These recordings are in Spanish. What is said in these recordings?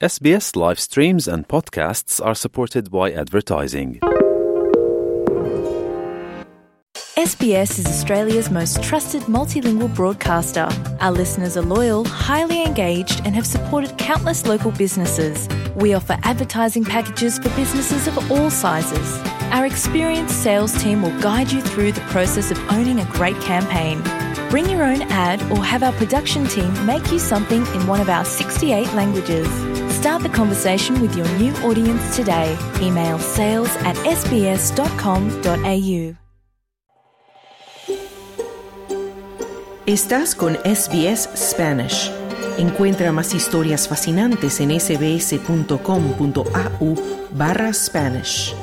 SBS live streams and podcasts are supported by advertising. SBS is Australia's most trusted multilingual broadcaster. Our listeners are loyal, highly engaged, and have supported countless local businesses. We offer advertising packages for businesses of all sizes. Our experienced sales team will guide you through the process of owning a great campaign. Bring your own ad or have our production team make you something in one of our 68 languages. Start the conversation with your new audience today. Email sales@sbs.com.au. Estás con SBS Spanish. Encuentra más historias fascinantes en sbs.com.au/Spanish.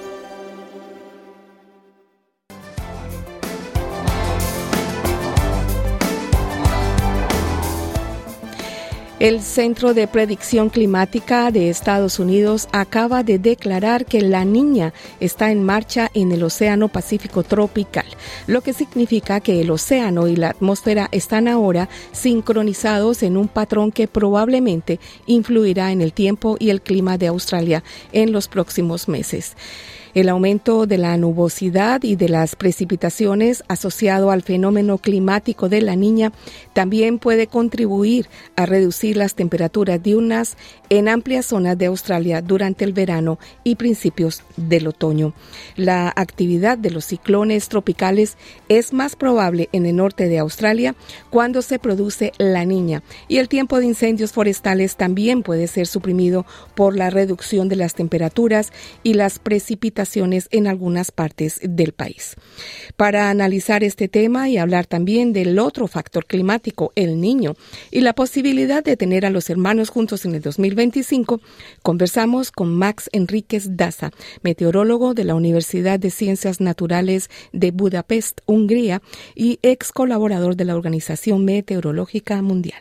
El Centro de Predicción Climática de Estados Unidos acaba de declarar que la Niña está en marcha en el Océano Pacífico tropical, lo que significa que el océano y la atmósfera están ahora sincronizados en un patrón que probablemente influirá en el tiempo y el clima de Australia en los próximos meses. El aumento de la nubosidad y de las precipitaciones asociado al fenómeno climático de la Niña también puede contribuir a reducir las temperaturas diurnas en amplias zonas de Australia durante el verano y principios del otoño. La actividad de los ciclones tropicales es más probable en el norte de Australia cuando se produce la Niña, y el tiempo de incendios forestales también puede ser suprimido por la reducción de las temperaturas y las precipitaciones en algunas partes del país. Para analizar este tema y hablar también del otro factor climático, el Niño, y la posibilidad de tener a los hermanos juntos en el 2025, conversamos con Max Enríquez Daza, meteorólogo de la Universidad de Ciencias Naturales de Budapest, Hungría, y ex colaborador de la Organización Meteorológica Mundial.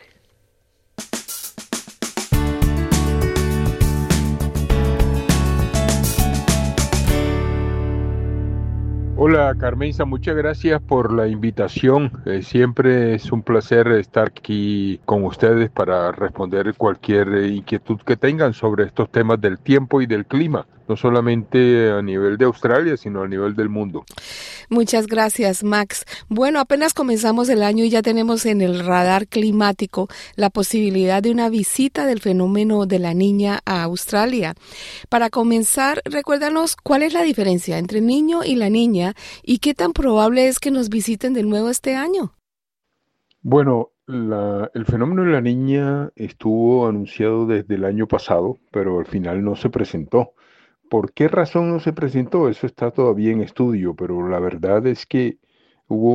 Hola Carmenza, muchas gracias por la invitación. Siempre es un placer estar aquí con ustedes para responder cualquier inquietud que tengan sobre estos temas del tiempo y del clima, no solamente a nivel de Australia, sino a nivel del mundo. Muchas gracias, Max. Bueno, apenas comenzamos el año y ya tenemos en el radar climático la posibilidad de una visita del fenómeno de la Niña a Australia. Para comenzar, recuérdanos cuál es la diferencia entre el Niño y la Niña y qué tan probable es que nos visiten de nuevo este año. Bueno, el fenómeno de la Niña estuvo anunciado desde el año pasado, pero al final no se presentó. ¿Por qué razón no se presentó? Eso está todavía en estudio, pero la verdad es que hubo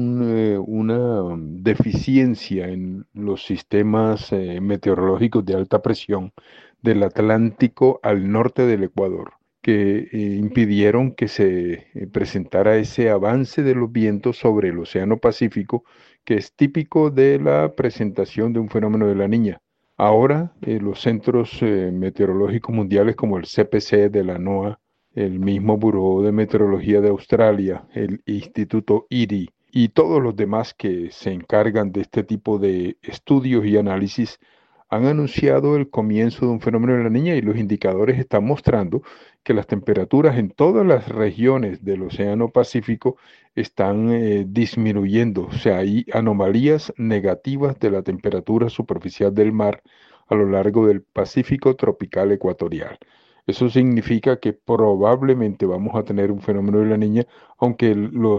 una deficiencia en los sistemas meteorológicos de alta presión del Atlántico al norte del Ecuador, que impidieron que se presentara ese avance de los vientos sobre el Océano Pacífico, que es típico de la presentación de un fenómeno de la Niña. Ahora, los centros meteorológicos mundiales como el CPC de la NOAA, el mismo Buró de Meteorología de Australia, el Instituto IRI y todos los demás que se encargan de este tipo de estudios y análisis han anunciado el comienzo de un fenómeno de la Niña, y los indicadores están mostrando que las temperaturas en todas las regiones del Océano Pacífico están disminuyendo. O sea, hay anomalías negativas de la temperatura superficial del mar a lo largo del Pacífico tropical ecuatorial. Eso significa que probablemente vamos a tener un fenómeno de la Niña, aunque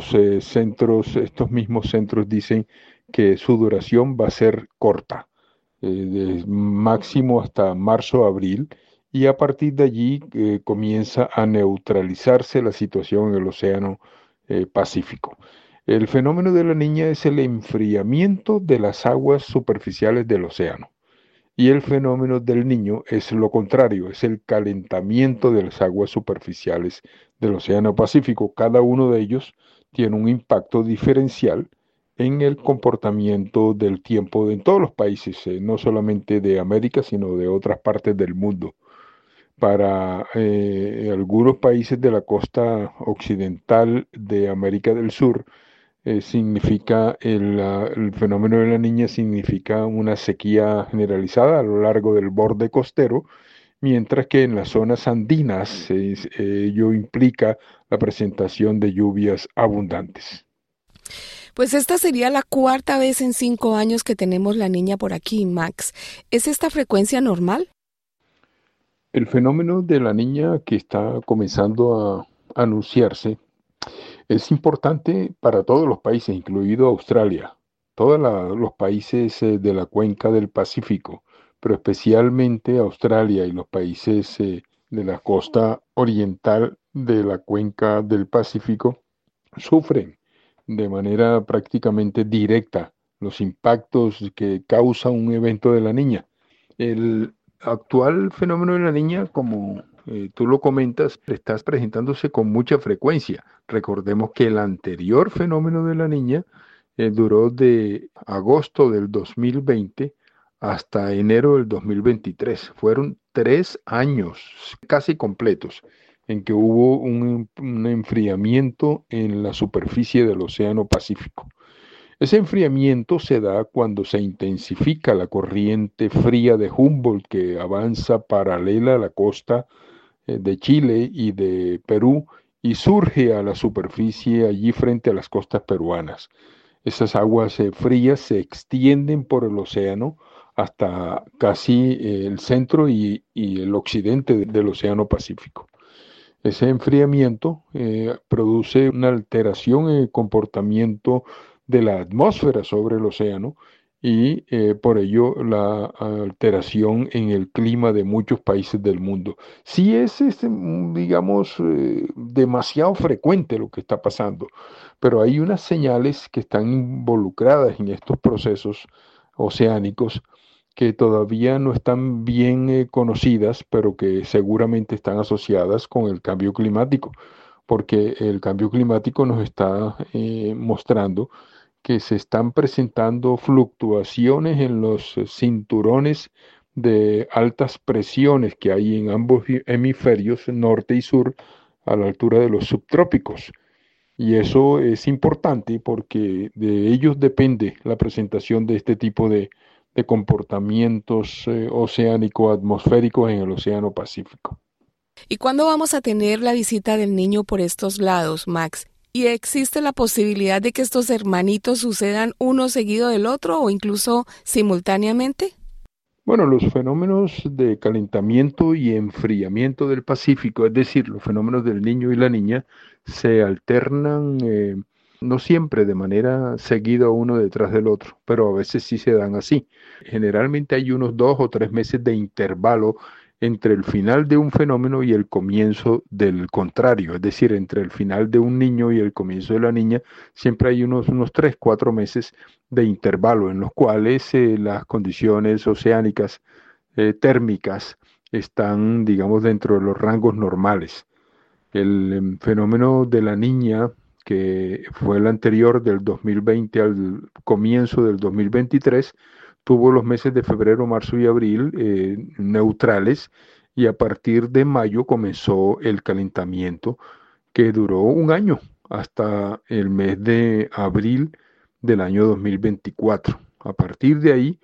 estos mismos centros dicen que su duración va a ser corta, de máximo hasta marzo-abril, y a partir de allí comienza a neutralizarse la situación en el Océano Pacífico. El fenómeno de la Niña es el enfriamiento de las aguas superficiales del océano, y el fenómeno del Niño es lo contrario, es el calentamiento de las aguas superficiales del Océano Pacífico. Cada uno de ellos tiene un impacto diferencial en el comportamiento del tiempo en todos los países, no solamente de América, sino de otras partes del mundo. Para algunos países de la costa occidental de América del Sur, significa el fenómeno de la niña significa una sequía generalizada a lo largo del borde costero, mientras que en las zonas andinas ello implica la presentación de lluvias abundantes. Pues esta sería la cuarta vez en 5 años que tenemos la niña por aquí, Max. ¿Es esta frecuencia normal? El fenómeno de la niña que está comenzando a anunciarse es importante para todos los países, incluido Australia, todos los países de la cuenca del Pacífico, pero especialmente Australia y los países de la costa oriental de la cuenca del Pacífico sufren de manera prácticamente directa los impactos que causa un evento de la niña. El actual fenómeno de la niña, como tú lo comentas, está presentándose con mucha frecuencia. Recordemos que el anterior fenómeno de la niña duró de agosto del 2020 hasta enero del 2023. Fueron 3 años casi completos en que hubo un enfriamiento en la superficie del Océano Pacífico. Ese enfriamiento se da cuando se intensifica la corriente fría de Humboldt que avanza paralela a la costa de Chile y de Perú y surge a la superficie allí frente a las costas peruanas. Esas aguas frías se extienden por el océano hasta casi el centro y el occidente del Océano Pacífico. Ese enfriamiento produce una alteración en el comportamiento de la atmósfera sobre el océano y por ello la alteración en el clima de muchos países del mundo. Sí es, digamos, demasiado frecuente lo que está pasando, pero hay unas señales que están involucradas en estos procesos oceánicos que todavía no están bien conocidas, pero que seguramente están asociadas con el cambio climático, porque el cambio climático nos está mostrando que se están presentando fluctuaciones en los cinturones de altas presiones que hay en ambos hemisferios, norte y sur, a la altura de los subtrópicos. Y eso es importante porque de ellos depende la presentación de este tipo de comportamientos oceánico-atmosféricos en el Océano Pacífico. ¿Y cuándo vamos a tener la visita del niño por estos lados, Max? ¿Y existe la posibilidad de que estos hermanitos sucedan uno seguido del otro o incluso simultáneamente? Bueno, los fenómenos de calentamiento y enfriamiento del Pacífico, es decir, los fenómenos del niño y la niña, se alternan no siempre de manera seguida uno detrás del otro, pero a veces sí se dan así. Generalmente hay unos 2 o 3 meses de intervalo entre el final de un fenómeno y el comienzo del contrario, es decir, entre el final de un niño y el comienzo de la niña, siempre hay unos 3, 4 meses de intervalo en los cuales las condiciones oceánicas térmicas están, digamos, dentro de los rangos normales. El fenómeno de la niña, que fue el anterior del 2020 al comienzo del 2023, tuvo los meses de febrero, marzo y abril neutrales y a partir de mayo comenzó el calentamiento que duró un año hasta el mes de abril del año 2024. A partir de ahí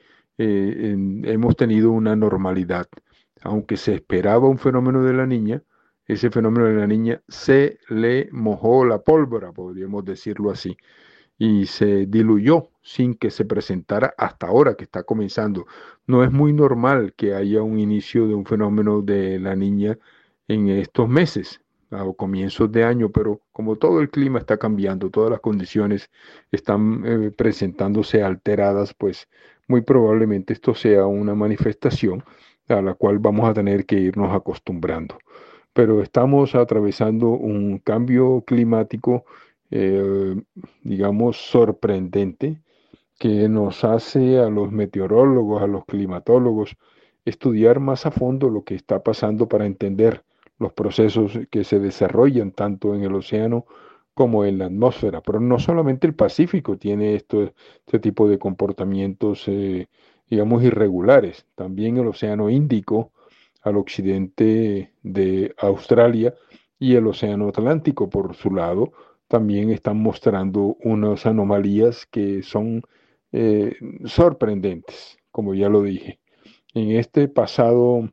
hemos tenido una normalidad. Aunque se esperaba un fenómeno de la niña, ese fenómeno de la niña se le mojó la pólvora, podríamos decirlo así, y se diluyó sin que se presentara hasta ahora que está comenzando. No es muy normal que haya un inicio de un fenómeno de la niña en estos meses, a comienzos de año, pero como todo el clima está cambiando, todas las condiciones están presentándose alteradas, pues muy probablemente esto sea una manifestación a la cual vamos a tener que irnos acostumbrando. Pero estamos atravesando un cambio climático, eh, digamos, sorprendente, que nos hace a los meteorólogos, a los climatólogos, estudiar más a fondo lo que está pasando para entender los procesos que se desarrollan tanto en el océano como en la atmósfera. Pero no solamente el Pacífico tiene este tipo de comportamientos, digamos, irregulares. También el Océano Índico, al occidente de Australia, y el Océano Atlántico, por su lado, también están mostrando unas anomalías que son eh, sorprendentes, como ya lo dije. En este pasado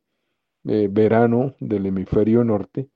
verano del hemisferio norte,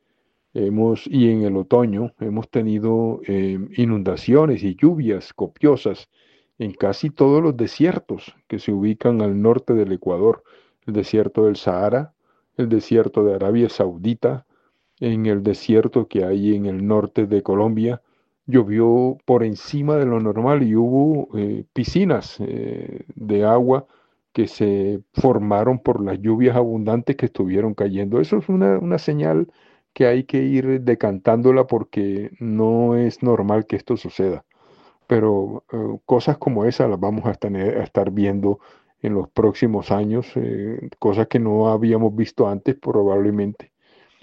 y en el otoño hemos tenido inundaciones y lluvias copiosas en casi todos los desiertos que se ubican al norte del Ecuador, el desierto del Sahara, el desierto de Arabia Saudita, en el desierto que hay en el norte de Colombia. Llovió por encima de lo normal y hubo piscinas de agua que se formaron por las lluvias abundantes que estuvieron cayendo. Eso es una señal que hay que ir decantándola porque no es normal que esto suceda. Pero cosas como esas las vamos a estar viendo en los próximos años, cosas que no habíamos visto antes probablemente.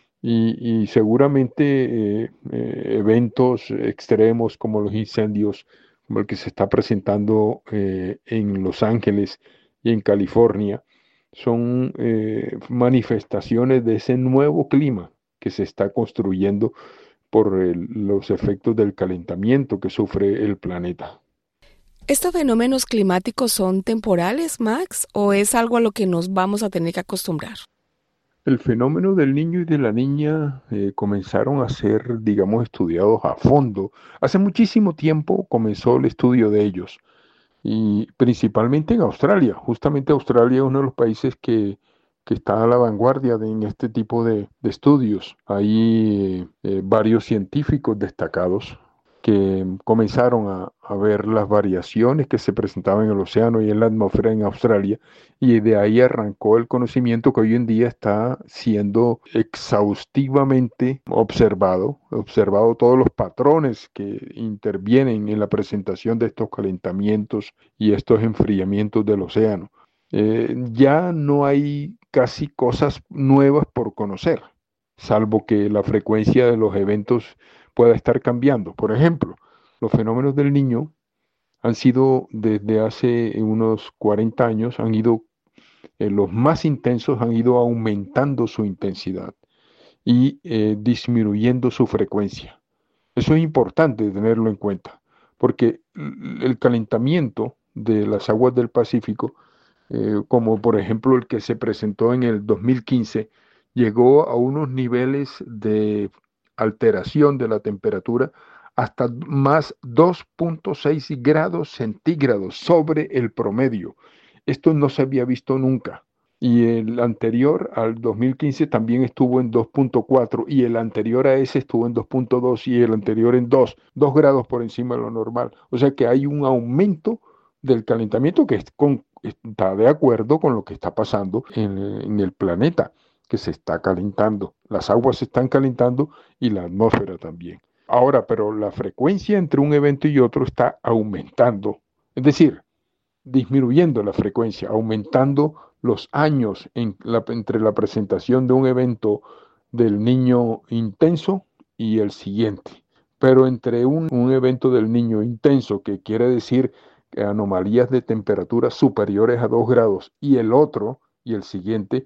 Y seguramente eventos extremos como los incendios, como el que se está presentando en Los Ángeles y en California, son manifestaciones de ese nuevo clima que se está construyendo por los efectos del calentamiento que sufre el planeta. ¿Estos fenómenos climáticos son temporales, Max, o es algo a lo que nos vamos a tener que acostumbrar? El fenómeno del niño y de la niña comenzaron a ser, digamos, estudiados a fondo. Hace muchísimo tiempo comenzó el estudio de ellos, y principalmente en Australia. Justamente Australia es uno de los países que está a la vanguardia en este tipo de estudios. Hay varios científicos destacados que comenzaron a ver las variaciones que se presentaban en el océano y en la atmósfera en Australia, y de ahí arrancó el conocimiento que hoy en día está siendo exhaustivamente observado todos los patrones que intervienen en la presentación de estos calentamientos y estos enfriamientos del océano. Ya no hay casi cosas nuevas por conocer, salvo que la frecuencia de los eventos pueda estar cambiando. Por ejemplo, los fenómenos del Niño han sido desde hace unos 40 años, los más intensos han ido aumentando su intensidad y disminuyendo su frecuencia. Eso es importante tenerlo en cuenta, porque el calentamiento de las aguas del Pacífico, como por ejemplo el que se presentó en el 2015, llegó a unos niveles de alteración de la temperatura hasta más 2,6 grados centígrados sobre el promedio. Esto no se había visto nunca. Y el anterior al 2015 también estuvo en 2,4, y el anterior a ese estuvo en 2,2, y el anterior en 2 grados por encima de lo normal. O sea que hay un aumento del calentamiento que está de acuerdo con lo que está pasando en el planeta, que se está calentando. Las aguas se están calentando y la atmósfera también. Ahora, pero la frecuencia entre un evento y otro está aumentando. Es decir, disminuyendo la frecuencia, aumentando los años entre la presentación de un evento del Niño intenso y el siguiente. Pero entre un evento del Niño intenso, que quiere decir anomalías de temperaturas superiores a 2 grados, y el otro, y el siguiente,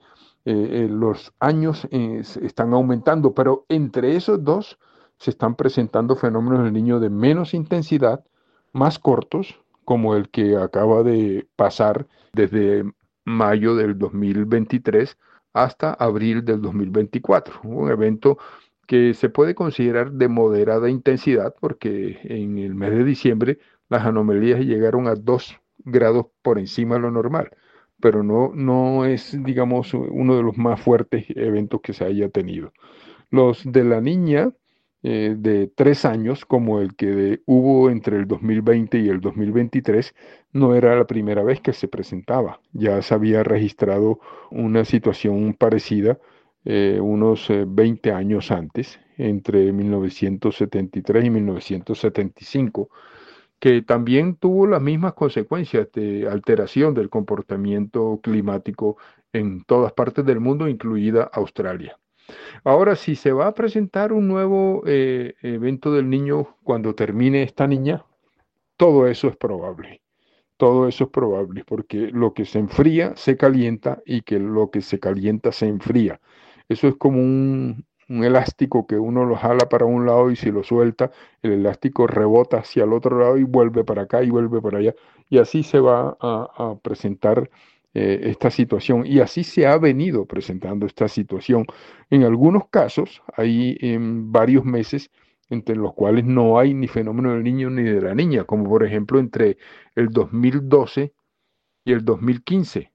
los años están aumentando, pero entre esos dos se están presentando fenómenos del Niño de menos intensidad, más cortos, como el que acaba de pasar desde mayo del 2023 hasta abril del 2024. Un evento que se puede considerar de moderada intensidad porque en el mes de diciembre las anomalías llegaron a 2 grados por encima de lo normal, pero no es, digamos, uno de los más fuertes eventos que se haya tenido. Los de la niña de 3 años, como el que hubo entre el 2020 y el 2023, no era la primera vez que se presentaba. Ya se había registrado una situación parecida unos 20 años antes, entre 1973 y 1975, que también tuvo las mismas consecuencias de alteración del comportamiento climático en todas partes del mundo, incluida Australia. Ahora, si se va a presentar un nuevo evento del Niño cuando termine esta niña, todo eso es probable. Todo eso es probable, porque lo que se enfría se calienta, y que lo que se calienta se enfría. Eso es como un elástico que uno lo jala para un lado y si lo suelta, el elástico rebota hacia el otro lado y vuelve para acá y vuelve para allá. Y así se va a presentar esta situación. Y así se ha venido presentando esta situación. En algunos casos, hay varios meses entre los cuales no hay ni fenómeno del niño ni de la niña, como por ejemplo entre el 2012 y el 2015,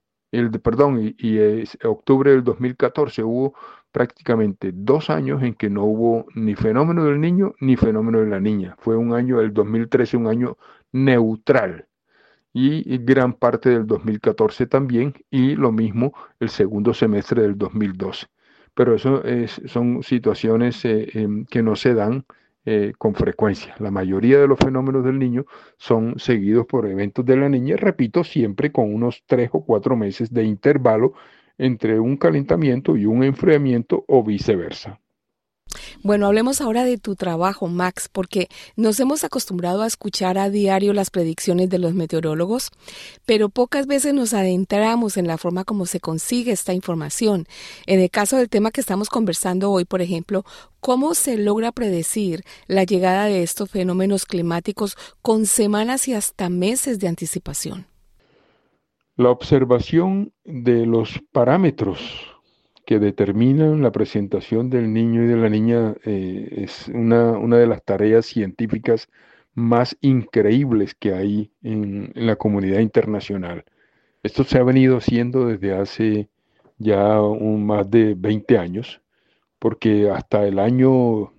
octubre del 2014, hubo prácticamente 2 años en que no hubo ni fenómeno del niño ni fenómeno de la niña. Fue un año, el 2013, un año neutral. Y gran parte del 2014 también, y lo mismo el segundo semestre del 2012. Pero son situaciones que no se dan con frecuencia. La mayoría de los fenómenos del niño son seguidos por eventos de la niña, repito, siempre con unos 3 o 4 meses de intervalo entre un calentamiento y un enfriamiento o viceversa. Bueno, hablemos ahora de tu trabajo, Max, porque nos hemos acostumbrado a escuchar a diario las predicciones de los meteorólogos, pero pocas veces nos adentramos en la forma como se consigue esta información. En el caso del tema que estamos conversando hoy, por ejemplo, ¿cómo se logra predecir la llegada de estos fenómenos climáticos con semanas y hasta meses de anticipación? La observación de los parámetros que determinan la presentación del niño y de la niña es una de las tareas científicas más increíbles que hay en la comunidad internacional. Esto se ha venido haciendo desde hace ya más de 20 años, porque hasta el año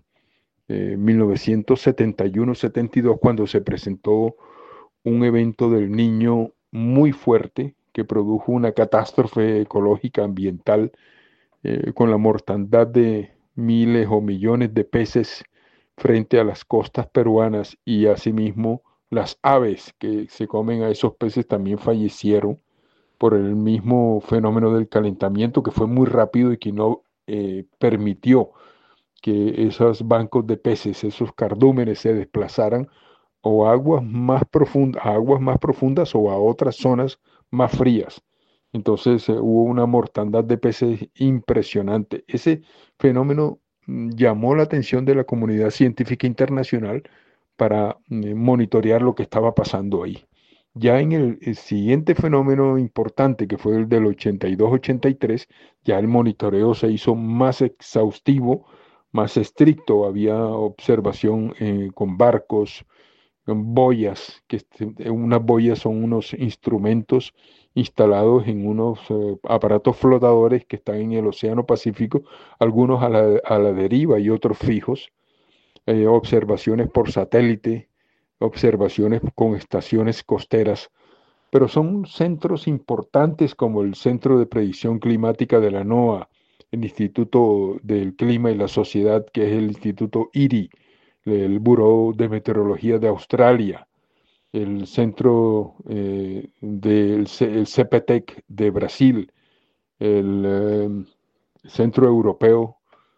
1971-72, cuando se presentó un evento del niño muy fuerte que produjo una catástrofe ecológica ambiental con la mortandad de miles o millones de peces frente a las costas peruanas, y asimismo las aves que se comen a esos peces también fallecieron por el mismo fenómeno del calentamiento, que fue muy rápido y que no permitió que esos bancos de peces, esos cardúmenes, se desplazaran o a aguas más profundas o a otras zonas más frías. Entonces hubo una mortandad de peces impresionante. Ese fenómeno llamó la atención de la comunidad científica internacional para monitorear lo que estaba pasando ahí. Ya en el siguiente fenómeno importante, que fue el del 82-83, ya el monitoreo se hizo más exhaustivo, más estricto. Había observación con barcos, boyas, unas boyas son unos instrumentos instalados en unos aparatos flotadores que están en el Océano Pacífico, algunos a la deriva y otros fijos, observaciones por satélite, observaciones con estaciones costeras, pero son centros importantes como el Centro de Predicción Climática de la NOAA, el Instituto del Clima y la Sociedad, que es el Instituto IRI, el Buró de Meteorología de Australia, el Centro el CPTEC de Brasil, el Centro Europeo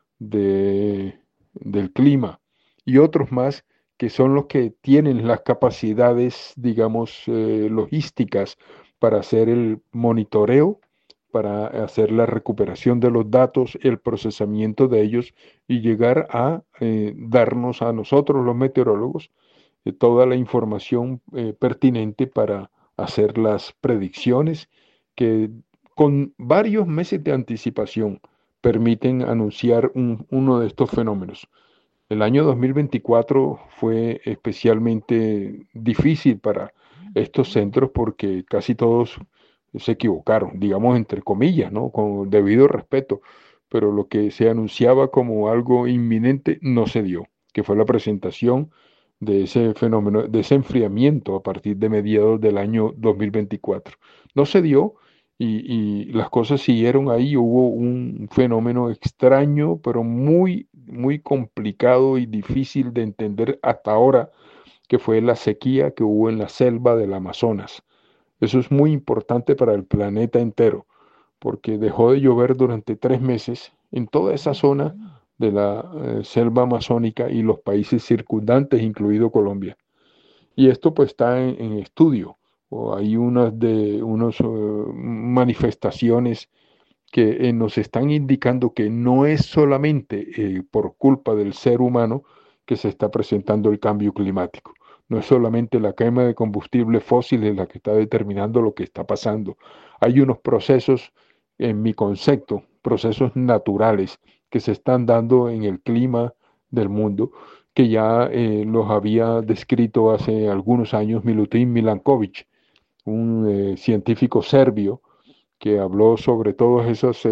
del Clima y otros más que son los que tienen las capacidades, digamos, logísticas para hacer el monitoreo, para hacer la recuperación de los datos, el procesamiento de ellos y llegar a darnos a nosotros, los meteorólogos, toda la información pertinente para hacer las predicciones que con varios meses de anticipación permiten anunciar uno de estos fenómenos. El año 2024 fue especialmente difícil para estos centros porque casi todos se equivocaron, digamos entre comillas, ¿no? Con debido respeto, pero lo que se anunciaba como algo inminente no se dio, que fue la presentación de ese fenómeno, de ese enfriamiento a partir de mediados del año 2024. No se dio y las cosas siguieron ahí. Hubo un fenómeno extraño, pero muy, muy complicado y difícil de entender hasta ahora, que fue la sequía que hubo en la selva del Amazonas. Eso es muy importante para el planeta entero, porque dejó de llover durante 3 meses en toda esa zona de la selva amazónica y los países circundantes, incluido Colombia. Y esto pues está en estudio, o hay unas manifestaciones que nos están indicando que no es solamente por culpa del ser humano que se está presentando el cambio climático. No es solamente la quema de combustibles fósiles la que está determinando lo que está pasando. Hay unos procesos, en mi concepto, procesos naturales que se están dando en el clima del mundo, que ya los había descrito hace algunos años Milutin Milankovic, un científico serbio que habló sobre todas esas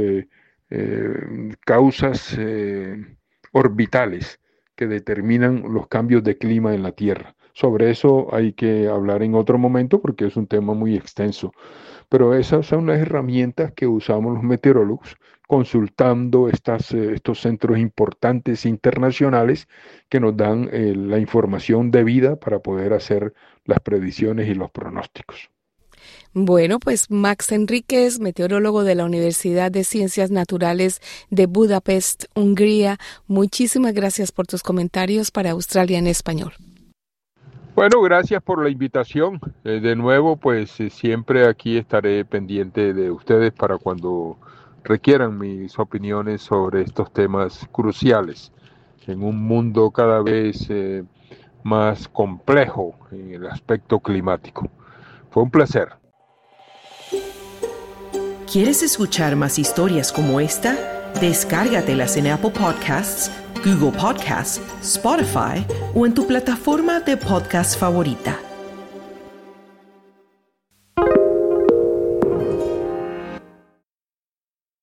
causas orbitales que determinan los cambios de clima en la Tierra. Sobre eso hay que hablar en otro momento porque es un tema muy extenso. Pero esas son las herramientas que usamos los meteorólogos, consultando estos centros importantes internacionales que nos dan la información debida para poder hacer las predicciones y los pronósticos. Bueno, pues Max Enríquez, meteorólogo de la Universidad de Ciencias Naturales de Budapest, Hungría, muchísimas gracias por tus comentarios para Australia en Español. Bueno, gracias por la invitación. De nuevo, pues siempre aquí estaré pendiente de ustedes para cuando requieran mis opiniones sobre estos temas cruciales en un mundo cada vez más complejo en el aspecto climático. Fue un placer. ¿Quieres escuchar más historias como esta? Descárgatelas en Apple Podcasts, Google Podcasts, Spotify o en tu plataforma de podcast favorita.